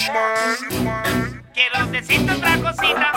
Quiero decirte otra cosita.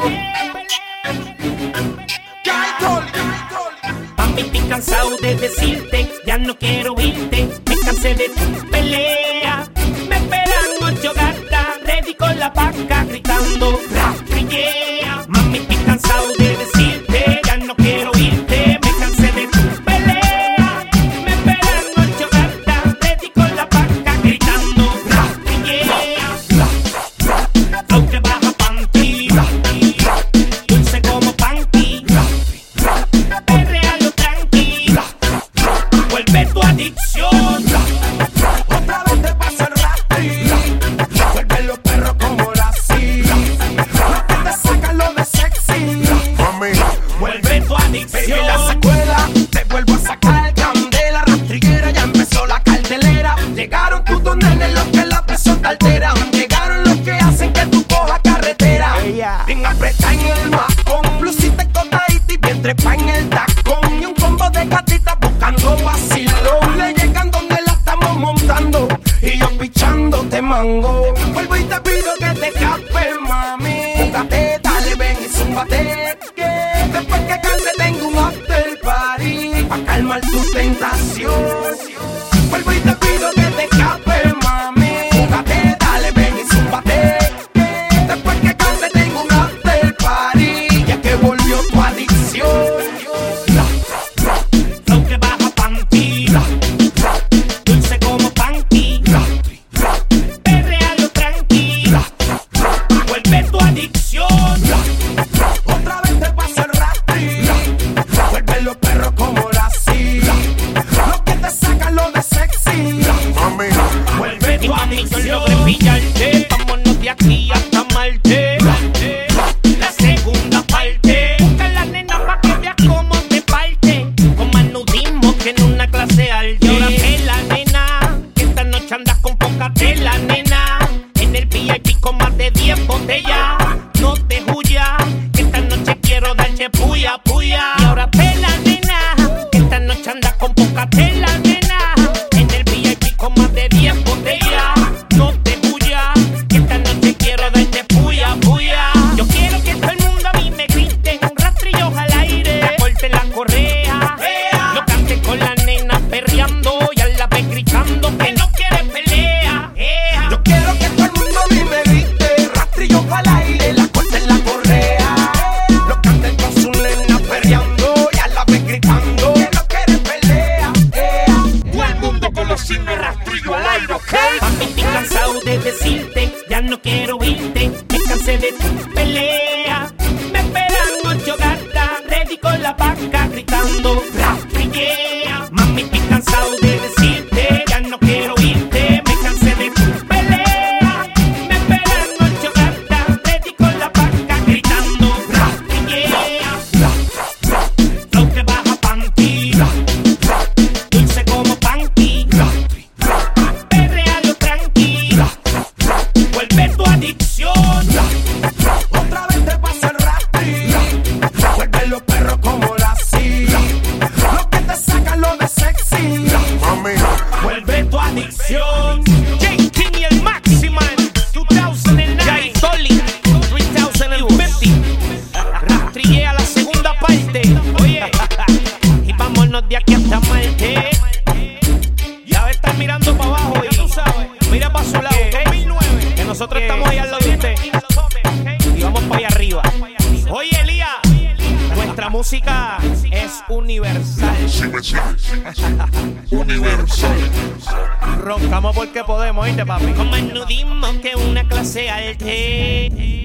Mami, estoy cansado de decirte, ya no quiero oírte. Me cansé de tu pelea. Me esperan 8 gatas, ready con la paca, gritando rastrillea. Mami, estoy cansado de decirte, ya no quiero oírte. Me cansé de tu pelea. Me esperan 8 gatas, ready con la paca, gritando rastrillea. Aunque baja panty, dulce como panty. Perrealo tranqui, vuelve tu adicción. Otra vez te pasa el rastri, vuelve los perros como la sí. Los que te sacan lo de sexy, Mami, Vuelve tu adicción. baby, la secuela, te vuelvo a sacar candela. Rastrillera, ya empezó la cartelera. Llegaron tus dos nenes, los que la presión te alteran. Llegaron los que hacen que tú cojas carretera. Bien apretada en el macón, blusita escotadita y bien trepa en el tacón. Y un combo de gatitas buscando vacilón. Le llegan donde la estamos montando y yo pichándote mango. Vuelvo y te pido que te escapes, mami. Júgate, dale, ven y zúmbate. Que después que cante tengo un after party pa' calmar tu tentación. Vuelvo y te pido que te escapes, mami. Júgate, dale, ven y zúmbate. Que después que cante tengo un after party, ya que volvió tu adicción. Aunque baja panty, dulce como panty. Perrealo tranqui, vuelve tu adicción. Otra vez te pasa el rastri, vuelve los perros como la sí. Los que te sacan lo de sexy, mami, Vuelve tu adicción. Logré pillarte, vámonos de aquí hasta Marte. La segunda parte, busca la nena pa' que veas cómo te parte. Con más nudismo que en una clase alta. Y ahora tela, nena, que esta noche andas con poca tela, nena. En el VIP con más de 10 botellas. No te huyas, que esta noche quiero darte puya, puya. Y ahora tela, nena, que esta noche andas con poca tela, nena. En el VIP con más de 10 botellas. No te huyas, que esta noche quiero darte puya, puya. Yo quiero que todo el mundo a mí me grite un rastrillo al aire. La corte la correa, yo cante con la nena perreando y a la vez gritando que no quiere pelea. yo quiero que todo el mundo a mí me grite. Rastrillo al aire, la corte en la correa. Los canten con su nena perreando y a la vez gritando que no quieren pelea. Todo el mundo con los signos rastrillo al aire, ¿ok? Papi, estoy cansado de decirte, ya no quiero oírte. Me cansé de tu pelea. Me esperan 8 gatas, ready con la vaca, gritando rastrillea. Mami, estoy cansado de decirte, ya no quiero oírte. Me cansé de tu pelea. Me esperan 8 gatas, ready con la vaca, gritando rastrillea. Flow que baja panty, dulce como panty. Perrealo tranqui, vuelve tu adicción. Otra vez te pasa el rastri, vuelve los perros como la sí. Los que te sacan lo de sexy, mami, Vuelve tu adicción. J. King y el Maximan 2009. Jay Tolly 3050. Rastrillea la segunda parte. Oye, y vámonos de aquí hasta Marte. Ya va a estar mirando para abajo y mira para su lado, ¿ok? Que nosotros estamos ahí al lado de usted. Y vamos para allá arriba. Oye, Elías, nuestra música es universal. si me sigues, Universal. Roncamos porque podemos, ¿oíste, papi? Con más nudismo que una clase alta.